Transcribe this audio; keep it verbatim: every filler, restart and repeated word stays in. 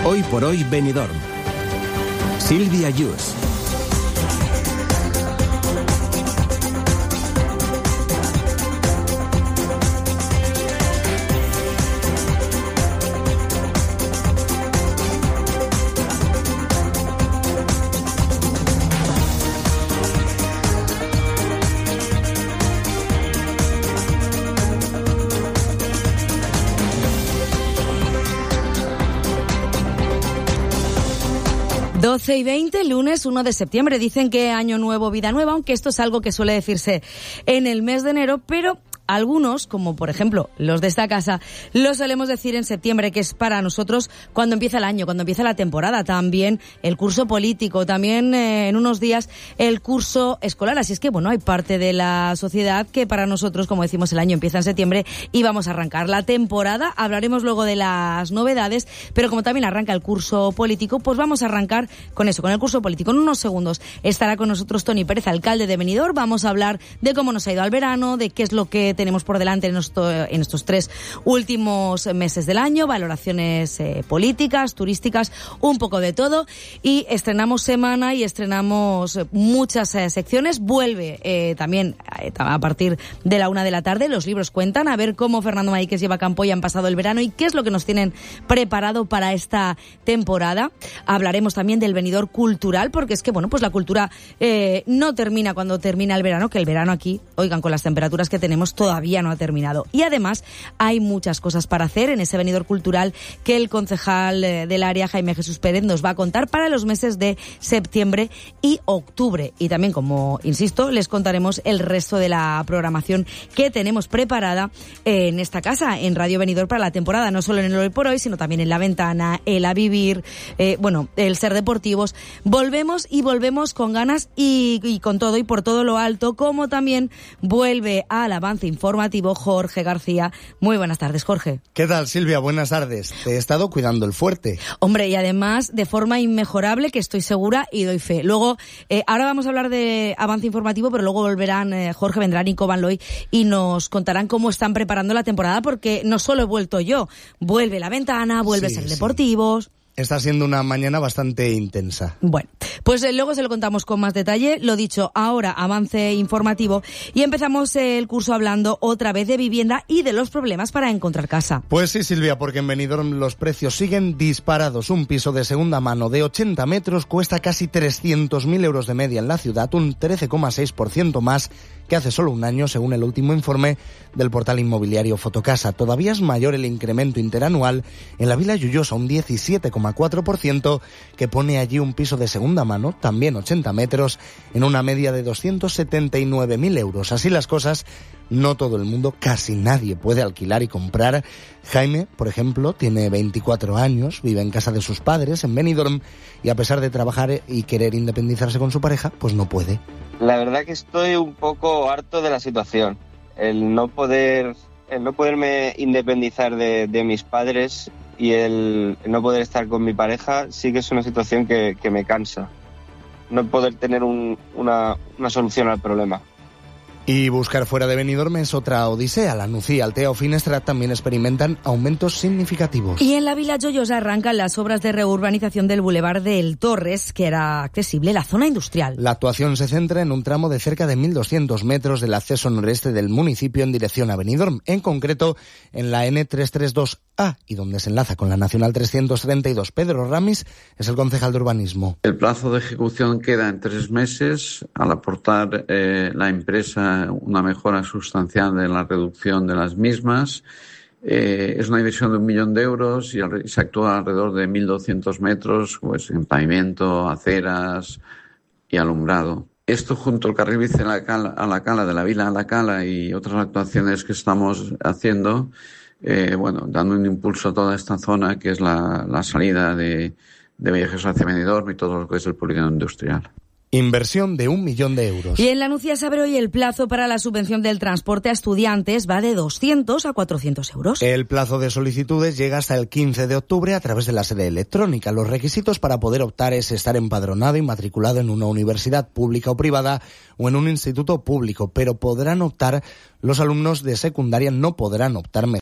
Hoy por hoy Benidorm. Silvia Yus. doce y veinte, lunes uno de septiembre. Dicen que año nuevo, vida nueva, aunque esto es algo que suele decirse en el mes de enero, pero algunos, como por ejemplo los de esta casa, lo solemos decir en septiembre, que es para nosotros cuando empieza el año, cuando empieza la temporada, también el curso político, también eh, en unos días el curso escolar. Así es que, bueno, hay parte de la sociedad que para nosotros, como decimos, el año empieza en septiembre y vamos a arrancar la temporada. Hablaremos luego de las novedades, pero como también arranca el curso político, pues vamos a arrancar con eso, con el curso político. En unos segundos estará con nosotros Toni Pérez, alcalde de Benidorm. Vamos a hablar de cómo nos ha ido al verano, de qué es lo que tenemos por delante en, nuestro, en estos tres últimos meses del año, valoraciones eh, políticas, turísticas, un poco de todo. Y estrenamos semana y estrenamos muchas eh, secciones. Vuelve eh, también eh, a partir de la una de la tarde Los Libros Cuentan, a ver cómo Fernando Maíquez lleva campo y han pasado el verano y qué es lo que nos tienen preparado para esta temporada. Hablaremos también del Benidorm cultural, porque es que, bueno, pues la cultura eh, no termina cuando termina el verano, que el verano aquí, oigan, con las temperaturas que tenemos, todavía no ha terminado. Y además hay muchas cosas para hacer en ese Benidorm cultural que el concejal del área, Jaime Jesús Pérez, nos va a contar para los meses de septiembre y octubre. Y también, como insisto, les contaremos el resto de la programación que tenemos preparada en esta casa, en Radio Benidorm, para la temporada, no solo en el Hoy por Hoy, sino también en La Ventana, el A Vivir, eh, bueno, el Ser Deportivos. Volvemos y volvemos con ganas y, y con todo y por todo lo alto, como también vuelve al avance informativo Jorge García. Muy buenas tardes, Jorge. ¿Qué tal, Silvia? Buenas tardes. Te he estado cuidando el fuerte. Hombre, y además de forma inmejorable, que estoy segura y doy fe. Luego, eh, ahora vamos a hablar de avance informativo, pero luego volverán, eh, Jorge, vendrá Nico Van Looy y nos contarán cómo están preparando la temporada, porque no solo he vuelto yo, vuelve La Ventana, vuelve sí, Ser sí. Deportivos. Está siendo una mañana bastante intensa. Bueno, pues eh, luego se lo contamos con más detalle. Lo dicho, ahora avance informativo y empezamos el curso hablando otra vez de vivienda y de los problemas para encontrar casa. Pues sí, Silvia, porque en Benidorm los precios siguen disparados. Un piso de segunda mano de ochenta metros cuesta casi trescientos mil euros de media en la ciudad, un trece coma seis por ciento más que hace solo un año, según el último informe del portal inmobiliario Fotocasa. Todavía es mayor el incremento interanual en la Vila Lloyosa, un diecisiete coma cuatro por ciento, que pone allí un piso de segunda mano, también ochenta metros, en una media de doscientos setenta y nueve mil euros. Así las cosas, no todo el mundo, casi nadie puede alquilar y comprar. Jaime, por ejemplo, tiene veinticuatro años, vive en casa de sus padres, en Benidorm, y a pesar de trabajar y querer independizarse con su pareja, pues no puede. La verdad que estoy un poco harto de la situación. El no poder, el no poderme independizar de, de mis padres y el no poder estar con mi pareja sí que es una situación que, que me cansa. No poder tener un, una, una solución al problema. Y buscar fuera de Benidorm es otra odisea. La Nucía, Altea o Finestrat también experimentan aumentos significativos. Y en la Vila Lloyosa arrancan las obras de reurbanización del Boulevard del Torres, que era accesible la zona industrial. La actuación se centra en un tramo de cerca de mil doscientos metros del acceso noreste del municipio en dirección a Benidorm, en concreto en la ene trescientos treinta y dos A, y donde se enlaza con la Nacional trescientos treinta y dos. Pedro Ramis es el concejal de urbanismo. El plazo de ejecución queda en tres meses al aportar eh, la empresa una mejora sustancial de la reducción de las mismas. Eh, es una inversión de un millón de euros y se actúa alrededor de mil doscientos metros, pues en pavimento, aceras y alumbrado. Esto junto al carril bici a la cala, a la cala de la Vila a la Cala y otras actuaciones que estamos haciendo, eh, bueno, dando un impulso a toda esta zona que es la, la salida de, de Viajes hacia Benidorm y todo lo que es el polígono industrial. Inversión de un millón de euros. Y en la Nucía se abre hoy el plazo para la subvención del transporte a estudiantes, va de doscientos a cuatrocientos euros. El plazo de solicitudes llega hasta el quince de octubre a través de la sede electrónica. Los requisitos para poder optar es estar empadronado y matriculado en una universidad pública o privada o en un instituto público, pero podrán optar los alumnos de secundaria, no podrán optar